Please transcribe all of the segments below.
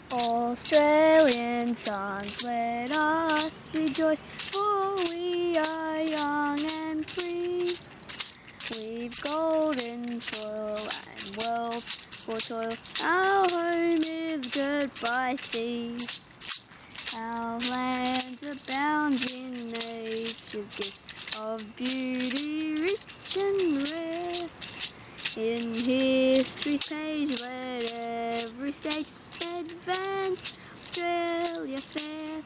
Australian sons, let us rejoice, for we are young and free. We've golden soil and wealth for toil, our home is good by sea. Our land abounds in nature's gift of beauty rich and rare. In history's page let every stage advance Australia fair.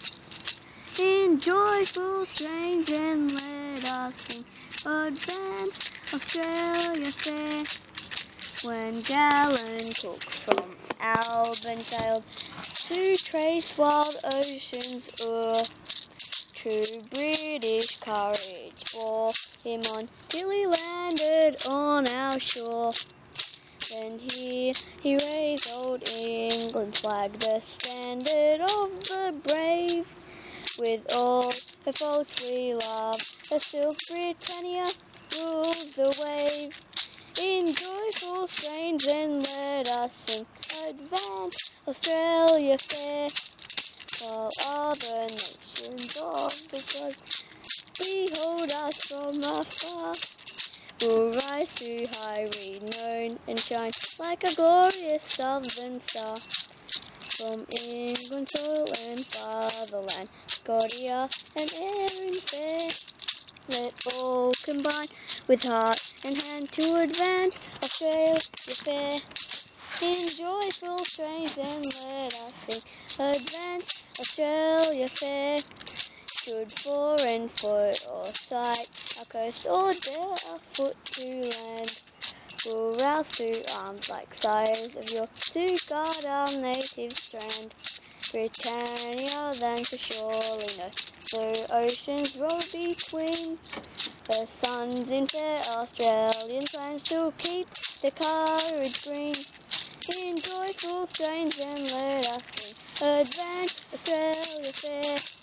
In joyful strains and let us sing, advance Australia fair. When gallant cooks from Alban sailed to trace wild oceans o'er, true British courage bore him on till he landed on our shore. Then here he raised old England's flag, the standard of the brave. With all her faults we love her still, Britannia rules the wave. In joyful strains then let us sing, advance Australia fair. While other nations of the globe behold us from afar, we'll rise to high renown and shine like a glorious southern star. From England's soil and fatherland, Scotia and Erin fair, let all combine with heart and hand to advance Australia fair. In joyful strains then let us sing, advance Australia fair. Should foreign foot or sight our coast or dare our foot to land, we'll rouse to arms like sires of yore to guard our native strand. Britannia then for surely knows blue oceans roll between her sons in fair Australian lands to keep the courage green. In joyful strains then let us sing, advance Australia fair.